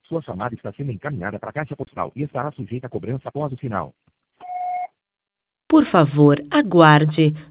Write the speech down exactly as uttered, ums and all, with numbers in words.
Sua chamada está sendo encaminhada para a caixa postal e estará sujeita a cobrança após o sinal. Por favor, aguarde.